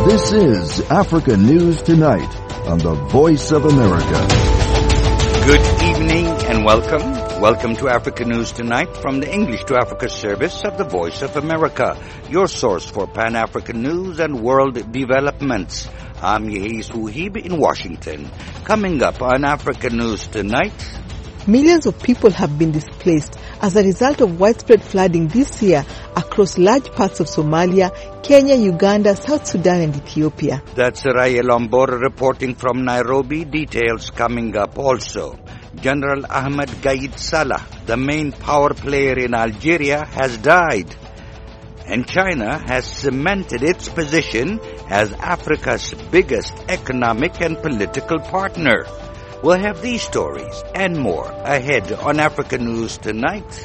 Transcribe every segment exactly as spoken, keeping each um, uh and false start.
This is Africa News Tonight on the Voice of America. Good evening and welcome. Welcome to Africa News Tonight from the English to Africa service of the Voice of America, your source for Pan-African news and world developments. I'm Yehiz Wuhib in Washington. Coming up on Africa News Tonight, millions of people have been displaced as a result of widespread flooding this year across large parts of Somalia, Kenya, Uganda, South Sudan, and Ethiopia. That's Raya Lombor reporting from Nairobi. Details coming up also. General Ahmed Gaid Salah, the main power player in Algeria, has died. And China has cemented its position as Africa's biggest economic and political partner. We'll have these stories and more ahead on Africa News Tonight.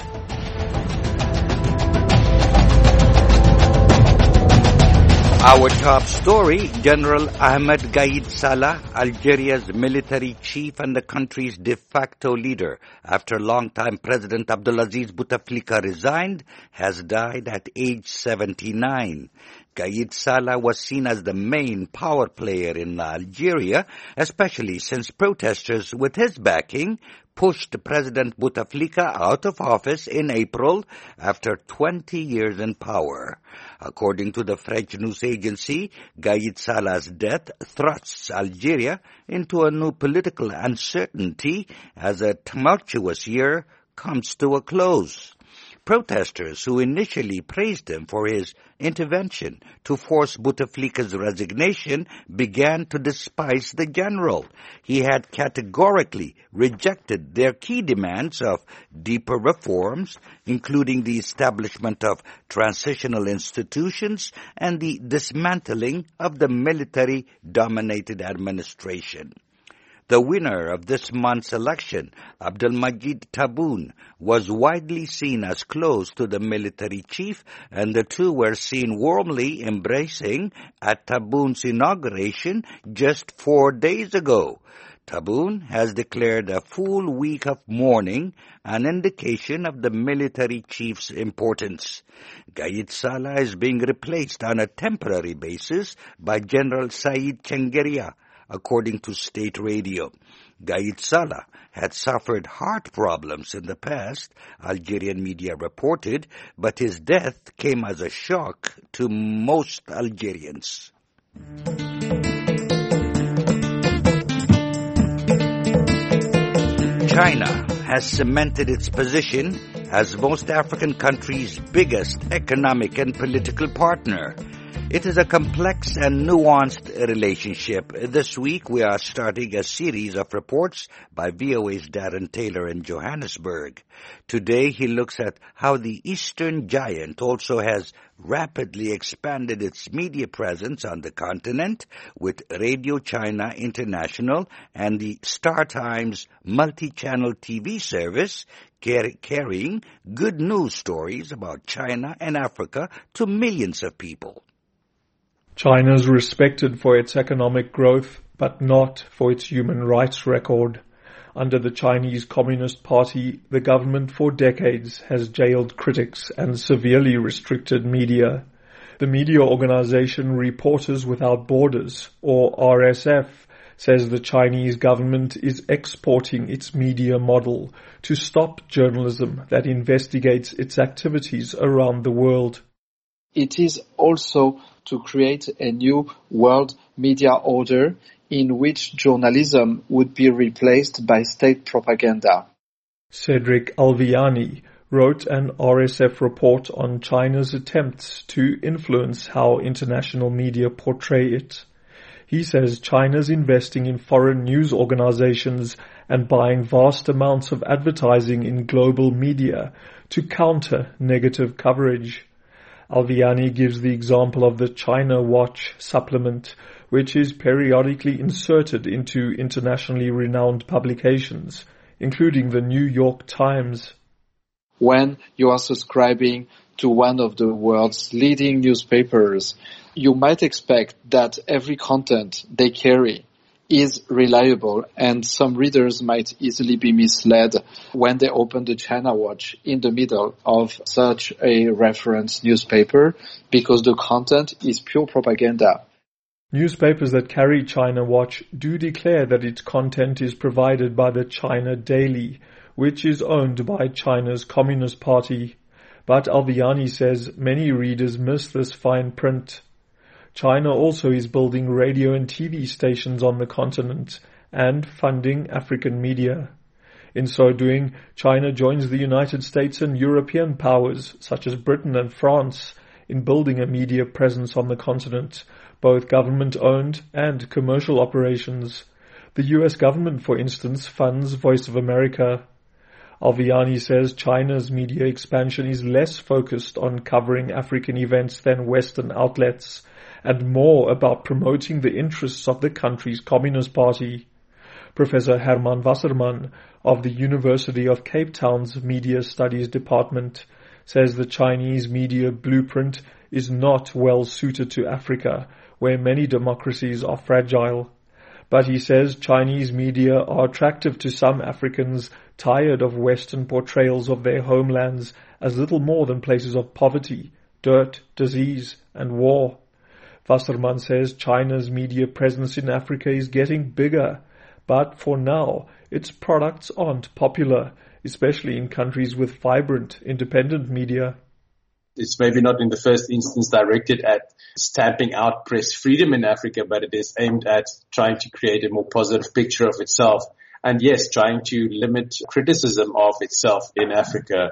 Our top story, General Ahmed Gaid Salah, Algeria's military chief and the country's de facto leader, after longtime President Abdulaziz Bouteflika resigned, has died at age seventy-nine. Gaid Salah was seen as the main power player in Algeria, especially since protesters with his backing pushed President Bouteflika out of office in April after twenty years in power. According to the French news agency, Gaid Salah's death thrusts Algeria into a new political uncertainty as a tumultuous year comes to a close. Protesters who initially praised him for his intervention to force Bouteflika's resignation began to despise the general. He had categorically rejected their key demands of deeper reforms, including the establishment of transitional institutions and the dismantling of the military-dominated administration. The winner of this month's election, Abdelmadjid Tebboune, was widely seen as close to the military chief, and the two were seen warmly embracing at Tebboune's inauguration just four days ago. Tebboune has declared a full week of mourning, an indication of the military chief's importance. Gaid Salah is being replaced on a temporary basis by General Said Chengeria, according to state radio. Gaid Salah had suffered heart problems in the past, Algerian media reported, but his death came as a shock to most Algerians. China has cemented its position as most African countries' biggest economic and political partner. It is a complex and nuanced relationship. This week we are starting a series of reports by V O A's Darren Taylor in Johannesburg. Today he looks at how the Eastern giant also has rapidly expanded its media presence on the continent with Radio China International and the Star Times multi-channel T V service car- carrying good news stories about China and Africa to millions of people. China is respected for its economic growth, but not for its human rights record. Under the Chinese Communist Party, the government for decades has jailed critics and severely restricted media. The media organization Reporters Without Borders, or R S F, says the Chinese government is exporting its media model to stop journalism that investigates its activities around the world. It is also to create a new world media order in which journalism would be replaced by state propaganda. Cedric Alviani wrote an R S F report on China's attempts to influence how international media portray it. He says China's investing in foreign news organizations and buying vast amounts of advertising in global media to counter negative coverage. Alviani gives the example of the China Watch supplement, which is periodically inserted into internationally renowned publications, including the New York Times. When you are subscribing to one of the world's leading newspapers, you might expect that every content they carry is reliable, and some readers might easily be misled when they open the China Watch in the middle of such a reference newspaper because the content is pure propaganda. Newspapers that carry China Watch do declare that its content is provided by the China Daily, which is owned by China's Communist Party. But Alviani says many readers miss this fine print. China also is building radio and T V stations on the continent and funding African media. In so doing, China joins the United States and European powers, such as Britain and France, in building a media presence on the continent, both government-owned and commercial operations. The U S government, for instance, funds Voice of America. Alviani says China's media expansion is less focused on covering African events than Western outlets, and more about promoting the interests of the country's Communist Party. Professor Herman Wasserman of the University of Cape Town's Media Studies Department says the Chinese media blueprint is not well suited to Africa, where many democracies are fragile. But he says Chinese media are attractive to some Africans tired of Western portrayals of their homelands as little more than places of poverty, dirt, disease, and war. Wasserman says China's media presence in Africa is getting bigger, but for now, its products aren't popular, especially in countries with vibrant, independent media. It's maybe not in the first instance directed at stamping out press freedom in Africa, but it is aimed at trying to create a more positive picture of itself. And yes, trying to limit criticism of itself in Africa.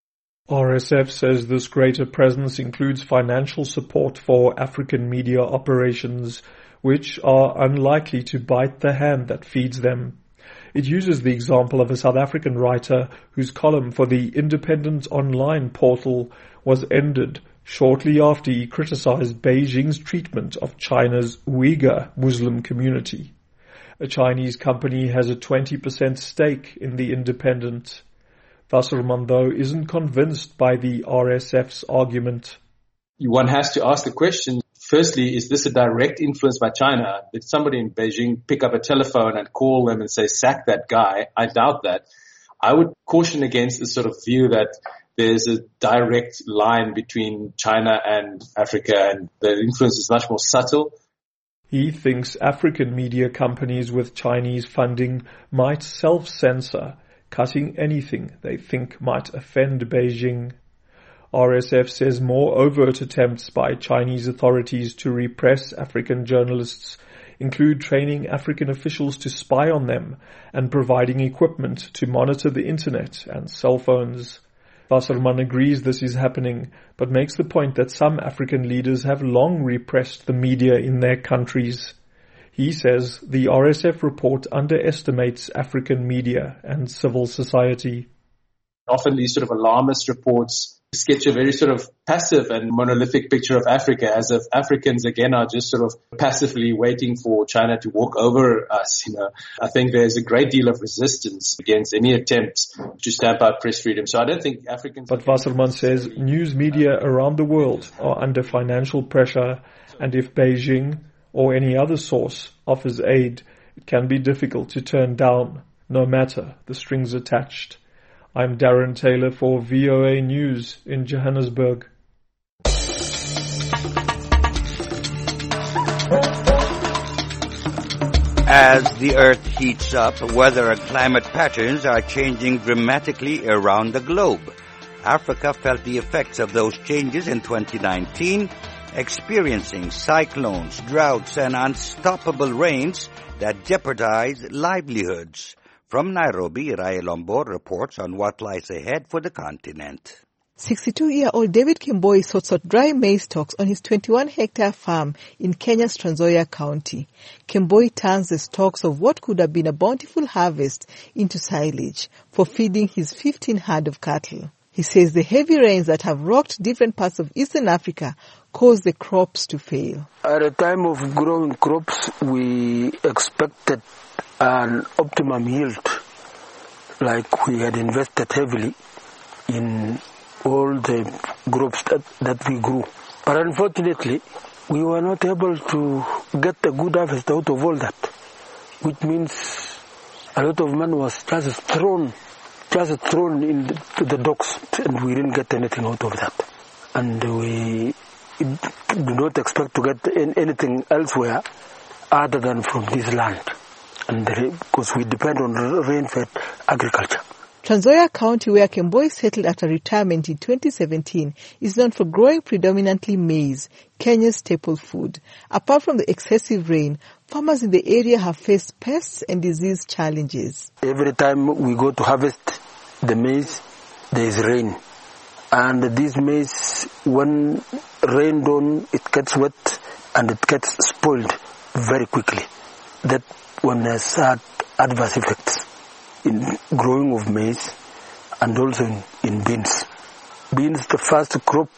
R S F says this greater presence includes financial support for African media operations, which are unlikely to bite the hand that feeds them. It uses the example of a South African writer whose column for the Independent Online portal was ended shortly after he criticized Beijing's treatment of China's Uyghur Muslim community. A Chinese company has a twenty percent stake in the Independent. Wasserman, though, isn't convinced by the R S F's argument. One has to ask the question, firstly, is this a direct influence by China? Did somebody in Beijing pick up a telephone and call them and say, sack that guy? I doubt that. I would caution against this sort of view that there's a direct line between China and Africa, and the influence is much more subtle. He thinks African media companies with Chinese funding might self-censor, cutting anything they think might offend Beijing. R S F says more overt attempts by Chinese authorities to repress African journalists include training African officials to spy on them and providing equipment to monitor the internet and cell phones. Wasserman agrees this is happening, but makes the point that some African leaders have long repressed the media in their countries. He says the R S F report underestimates African media and civil society. Often these sort of alarmist reports sketch a very sort of passive and monolithic picture of Africa, as if Africans again are just sort of passively waiting for China to walk over us. You know, I think there's a great deal of resistance against any attempts to stamp out press freedom. So I don't think Africans. But Wasserman says news media around the world are under financial pressure, and if Beijing or any other source offers aid, it can be difficult to turn down, no matter the strings attached. I'm Darren Taylor for V O A News in Johannesburg. As the Earth heats up, weather and climate patterns are changing dramatically around the globe. Africa felt the effects of those changes in twenty nineteen, experiencing cyclones, droughts, and unstoppable rains that jeopardize livelihoods. From Nairobi, Rael Ombor reports on what lies ahead for the continent. sixty-two-year-old David Kemboi sorts out dry maize stalks on his twenty-one hectare farm in Kenya's Trans Nzoia County. Kemboi turns the stalks of what could have been a bountiful harvest into silage for feeding his fifteen herd of cattle. He says the heavy rains that have rocked different parts of Eastern Africa caused the crops to fail. At the time of growing crops, we expected an optimum yield, like we had invested heavily in all the crops that, that we grew. But unfortunately, we were not able to get a good harvest out of all that, which means a lot of money was just thrown, just thrown into the docks, and we didn't get anything out of that. And we do not expect to get anything elsewhere other than from this land, and because we depend on rain-fed agriculture. Trans Nzoia County, where Kemboi settled after retirement in twenty seventeen, is known for growing predominantly maize, Kenya's staple food. Apart from the excessive rain, farmers in the area have faced pests and disease challenges. Every time we go to harvest the maize, there is rain. And this maize, when rained on, it gets wet and it gets spoiled very quickly. That one has had adverse effects in growing of maize and also in, in beans. Beans, the first crop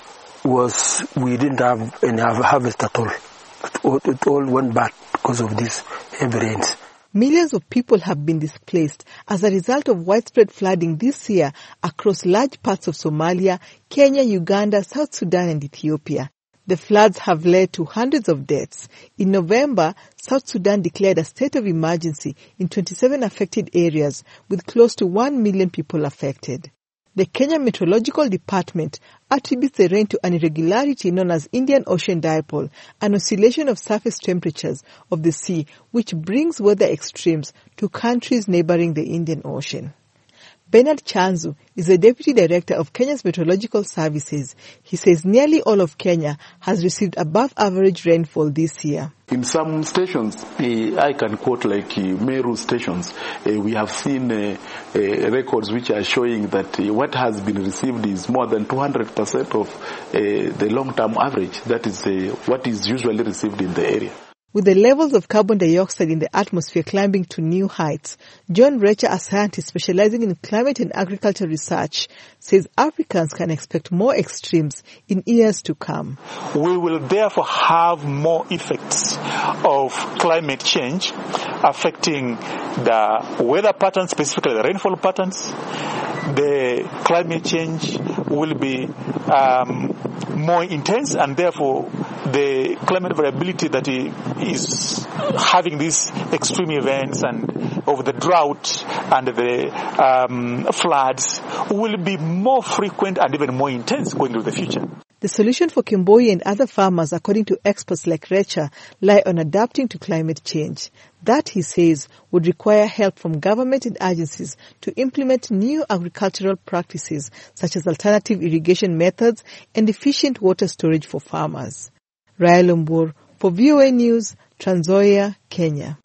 was, we didn't have any harvest at all. It all, it all went bad because of these heavy rains. Millions of people have been displaced as a result of widespread flooding this year across large parts of Somalia, Kenya, Uganda, South Sudan and Ethiopia. The floods have led to hundreds of deaths. In November, South Sudan declared a state of emergency in twenty-seven affected areas, with close to one million people affected. The Kenya Meteorological Department attributes the rain to an irregularity known as Indian Ocean Dipole, an oscillation of surface temperatures of the sea which brings weather extremes to countries neighboring the Indian Ocean. Bernard Chanzu is the Deputy Director of Kenya's Meteorological Services. He says nearly all of Kenya has received above average rainfall this year. In some stations, uh, I can quote like uh, Meru stations, uh, we have seen uh, uh, records which are showing that uh, what has been received is more than two hundred percent of uh, the long-term average. That is uh, what is usually received in the area. With the levels of carbon dioxide in the atmosphere climbing to new heights, John Recha, a scientist specializing in climate and agriculture research, says Africans can expect more extremes in years to come. We will therefore have more effects of climate change affecting the weather patterns, specifically the rainfall patterns. The climate change will be um, more intense, and therefore the climate variability that is having these extreme events and of the drought and the um, floods will be more frequent and even more intense going into the future. The solution for Kemboi and other farmers, according to experts like Recha, lie on adapting to climate change. That, he says, would require help from government and agencies to implement new agricultural practices such as alternative irrigation methods and efficient water storage for farmers. Raya Lumbur for V O A News, Trans Nzoia, Kenya.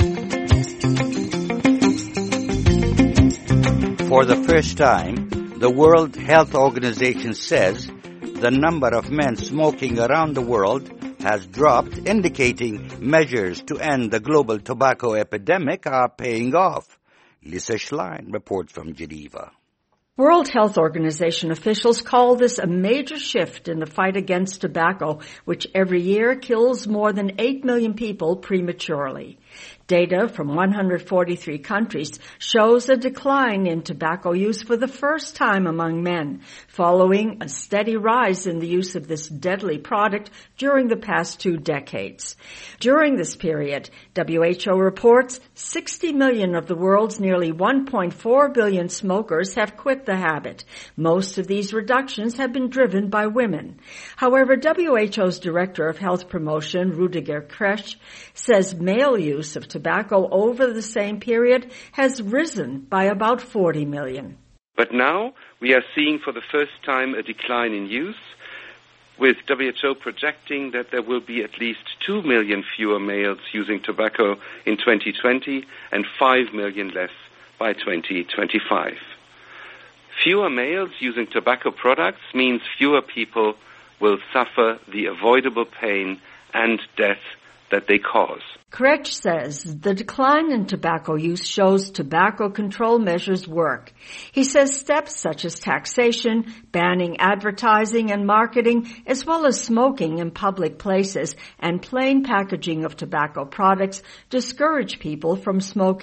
For the first time, the World Health Organization says the number of men smoking around the world has dropped, indicating measures to end the global tobacco epidemic are paying off. Lisa Schlein reports from Geneva. World Health Organization officials call this a major shift in the fight against tobacco, which every year kills more than eight million people prematurely. Data from one hundred forty-three countries shows a decline in tobacco use for the first time among men, following a steady rise in the use of this deadly product during the past two decades. During this period, W H O reports sixty million of the world's nearly one point four billion smokers have quit the habit. Most of these reductions have been driven by women. However, W H O's Director of Health Promotion, Rudiger Kresch, says male use of tobacco over the same period has risen by about forty million. But now we are seeing for the first time a decline in use, with W H O projecting that there will be at least two million fewer males using tobacco in twenty twenty and five million less by twenty twenty-five. Fewer males using tobacco products means fewer people will suffer the avoidable pain and death that they cause. Kretsch says the decline in tobacco use shows tobacco control measures work. He says steps such as taxation, banning advertising and marketing, as well as smoking in public places and plain packaging of tobacco products discourage people from smoking.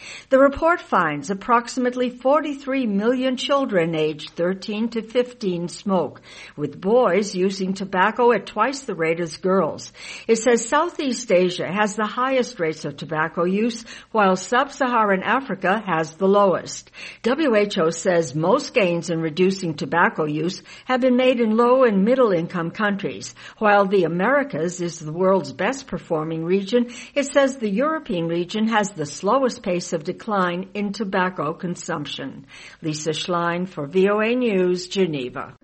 The report finds approximately forty-three million children aged thirteen to fifteen smoke, with boys using tobacco at twice the rate as girls. It says Southeast Asia has the highest rates of tobacco use, while Sub-Saharan Africa has the lowest. W H O says most gains in reducing tobacco use have been made in low and middle income countries. While the Americas is the world's best performing region, it says the European region has the slowest pace of decline in tobacco consumption. Lisa Schlein for V O A News, Geneva.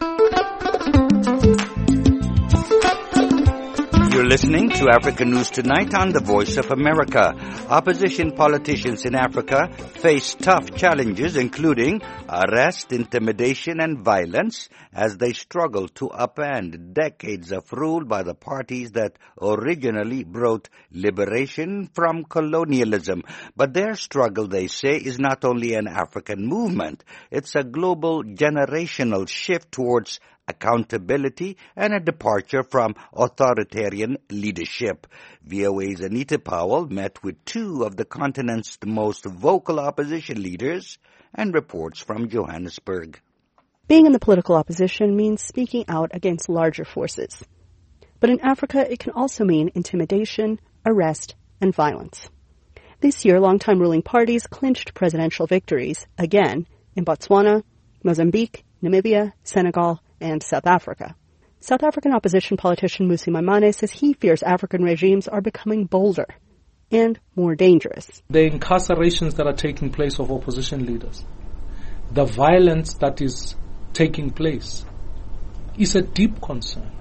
You're listening to Africa News Tonight on the Voice of America. Opposition politicians in Africa face tough challenges, including arrest, intimidation, and violence, as they struggle to upend decades of rule by the parties that originally brought liberation from colonialism. But their struggle, they say, is not only an African movement. It's a global generational shift towards accountability and a departure from authoritarian leadership. V O A's Anita Powell met with two of the continent's most vocal opposition leaders and reports from Johannesburg. Being in the political opposition means speaking out against larger forces. But in Africa, it can also mean intimidation, arrest, and violence. This year, longtime ruling parties clinched presidential victories, again, in Botswana, Mozambique, Namibia, Senegal, and South Africa. South African opposition politician Mmusi Maimane says he fears African regimes are becoming bolder and more dangerous. The incarcerations that are taking place of opposition leaders, the violence that is taking place, is a deep concern.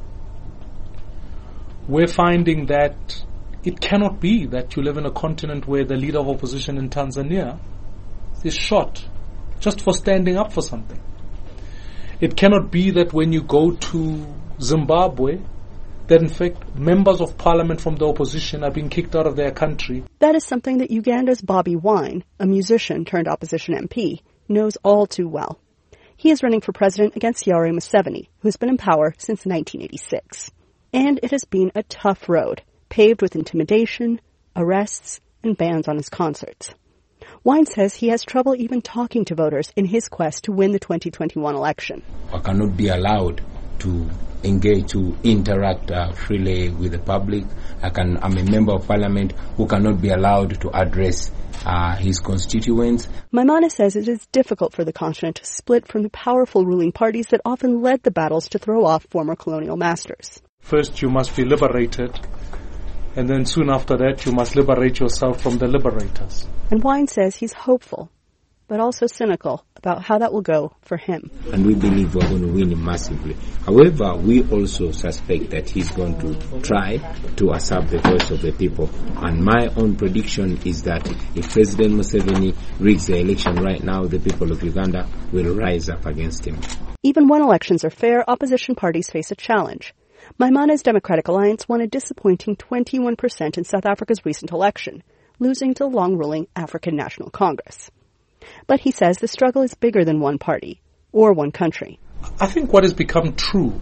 We're finding that it cannot be that you live in a continent where the leader of opposition in Tanzania is shot just for standing up for something. It cannot be that when you go to Zimbabwe, that in fact members of parliament from the opposition are being kicked out of their country. That is something that Uganda's Bobby Wine, a musician turned opposition M P, knows all too well. He is running for president against Yoweri Museveni, who's been in power since nineteen eighty-six. And it has been a tough road, paved with intimidation, arrests, and bans on his concerts. Wine says he has trouble even talking to voters in his quest to win the twenty twenty-one election. I cannot be allowed to engage, to interact uh, freely with the public. I can, I'm a member of parliament who cannot be allowed to address uh, his constituents. Maimane says it is difficult for the continent to split from the powerful ruling parties that often led the battles to throw off former colonial masters. First you must be liberated, and then soon after that you must liberate yourself from the liberators. And Wine says he's hopeful, but also cynical about how that will go for him. And we believe we're going to win massively. However, we also suspect that he's going to try to usurp the voice of the people. And my own prediction is that if President Museveni rigs the election right now, the people of Uganda will rise up against him. Even when elections are fair, opposition parties face a challenge. Maimane's Democratic Alliance won a disappointing twenty-one percent in South Africa's recent election, losing to the long-ruling African National Congress. But he says the struggle is bigger than one party or one country. I think what has become true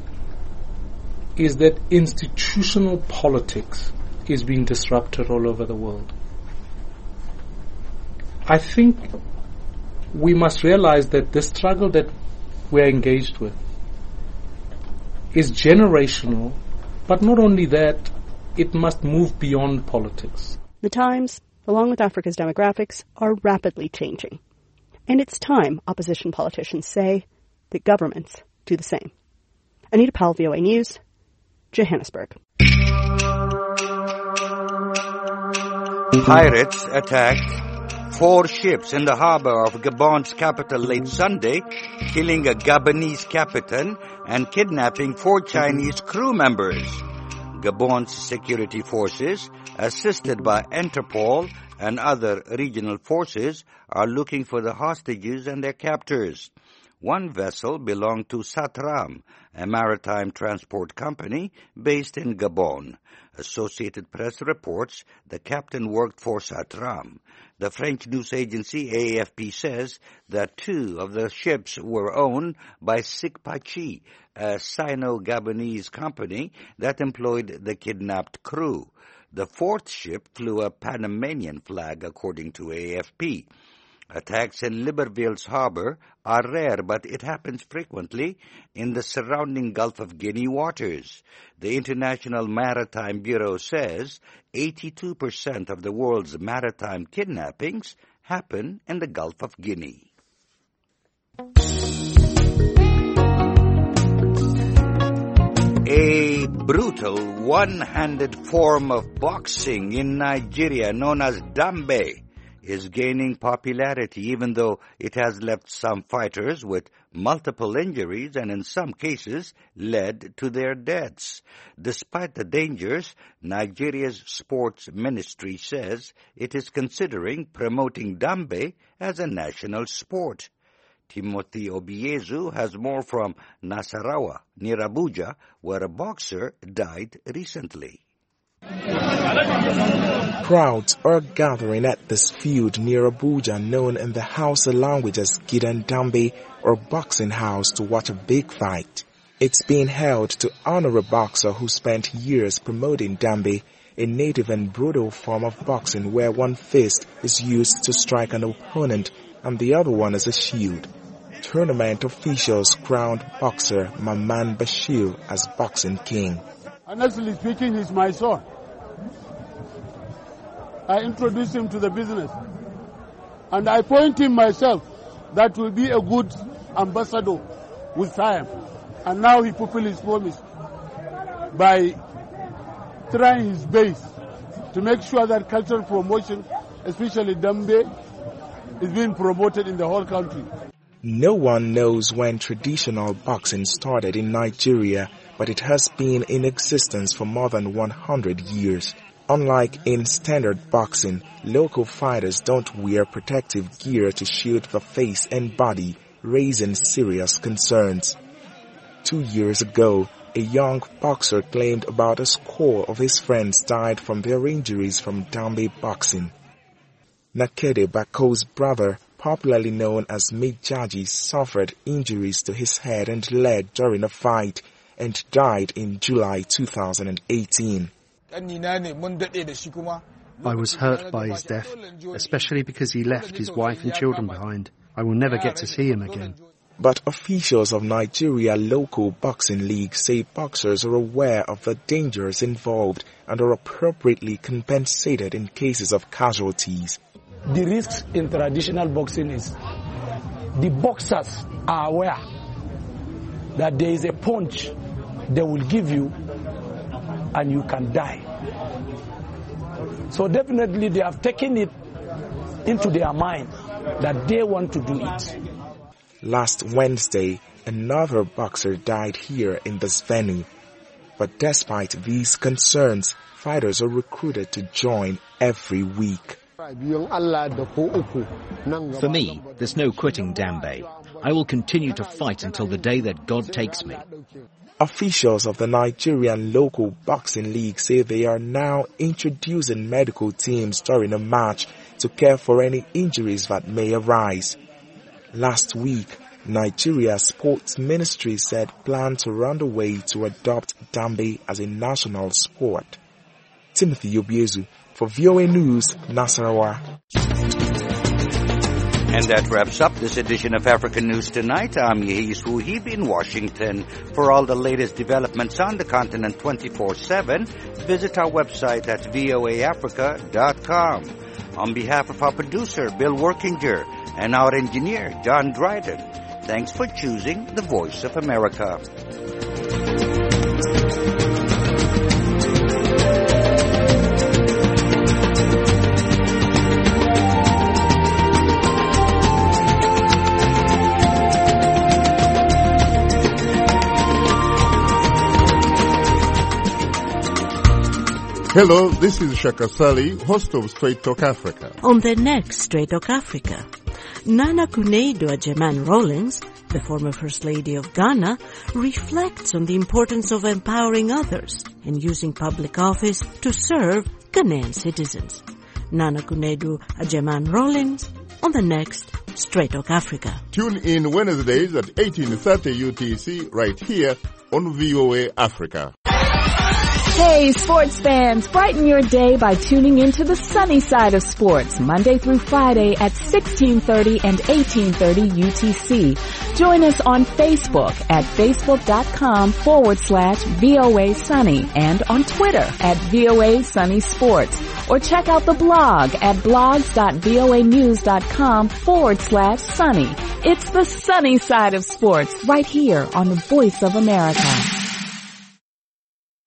is that institutional politics is being disrupted all over the world. I think we must realize that the struggle that we're engaged with is generational, but not only that, it must move beyond politics. The times, along with Africa's demographics, are rapidly changing. And it's time, opposition politicians say, that governments do the same. Anita Powell, V O A News, Johannesburg. Pirates attacked four ships in the harbor of Gabon's capital late Sunday, killing a Gabonese captain and kidnapping four Chinese crew members. Gabon's security forces, assisted by Interpol and other regional forces, are looking for the hostages and their captors. One vessel belonged to Satram, a maritime transport company based in Gabon. Associated Press reports the captain worked for Satram. The French news agency A F P says that two of the ships were owned by Sikpachi, a Sino-Gabonese company that employed the kidnapped crew. The fourth ship flew a Panamanian flag, according to A F P. Attacks in Libreville's harbor are rare, but it happens frequently in the surrounding Gulf of Guinea waters. The International Maritime Bureau says eighty-two percent of the world's maritime kidnappings happen in the Gulf of Guinea. A brutal one-handed form of boxing in Nigeria known as Dambe is gaining popularity, even though it has left some fighters with multiple injuries and in some cases led to their deaths. Despite the dangers, Nigeria's sports ministry says it is considering promoting Dambe as a national sport. Timothy Obiezu has more from Nasarawa, near Abuja, where a boxer died recently. Crowds are gathering at this field near Abuja, known in the Hausa language as Gidan Dambe, or boxing house, to watch a big fight. It's being held to honor a boxer who spent years promoting Dambe, a native and brutal form of boxing where one fist is used to strike an opponent and the other one is a shield. Tournament officials crowned boxer Maman Bashir as boxing king. Honestly speaking, he's my son. I introduced him to the business. And I point him myself that will be a good ambassador with time. And now he fulfilled his promise by trying his best to make sure that cultural promotion, especially Dambe, is being promoted in the whole country. No one knows when traditional boxing started in Nigeria, but it has been in existence for more than one hundred years. Unlike in standard boxing, local fighters don't wear protective gear to shield the face and body, raising serious concerns. Two years ago, a young boxer claimed about a score of his friends died from their injuries from Dambe boxing. Nakede Bako's brother, popularly known as Mejaji, suffered injuries to his head and leg during a fight and died in July two thousand eighteen. I was hurt by his death, especially because he left his wife and children behind. I will never get to see him again. But officials of Nigeria local boxing league say boxers are aware of the dangers involved and are appropriately compensated in cases of casualties. The risks in traditional boxing is the boxers are aware that there is a punch they will give you and you can die. So definitely they have taken it into their mind that they want to do it. Last Wednesday, another boxer died here in this venue. But despite these concerns, fighters are recruited to join every week. For me, there's no quitting Dambe. I will continue to fight until the day that God takes me. Officials of the Nigerian local boxing league say they are now introducing medical teams during a match to care for any injuries that may arise. Last week, Nigeria's sports ministry said plans are underway to adopt Dambe as a national sport. Timothy Obiezu for V O A News, Nasarawa. And that wraps up this edition of African News Tonight. I'm Yehis Wuhib in Washington. For all the latest developments on the continent twenty-four seven, visit our website at voa africa dot com. On behalf of our producer, Bill Workinger, and our engineer, John Dryden, thanks for choosing the Voice of America. Hello, this is Shaka Sali, host of Straight Talk Africa. On the next Straight Talk Africa, Nana Akufo-Addo Agyeman Rawlings, the former First Lady of Ghana, reflects on the importance of empowering others and using public office to serve Ghanaian citizens. Nana Akufo-Addo Agyeman Rawlings on the next Straight Talk Africa. Tune in Wednesdays at eighteen thirty U T C right here on V O A Africa. Hey, sports fans, brighten your day by tuning into the sunny side of sports, Monday through Friday at sixteen thirty and eighteen thirty U T C. Join us on Facebook at facebook.com forward slash VOA Sunny and on Twitter at VOA Sunny Sports. Or check out the blog at blogs.voanews.com forward slash sunny. It's the sunny side of sports right here on the Voice of America.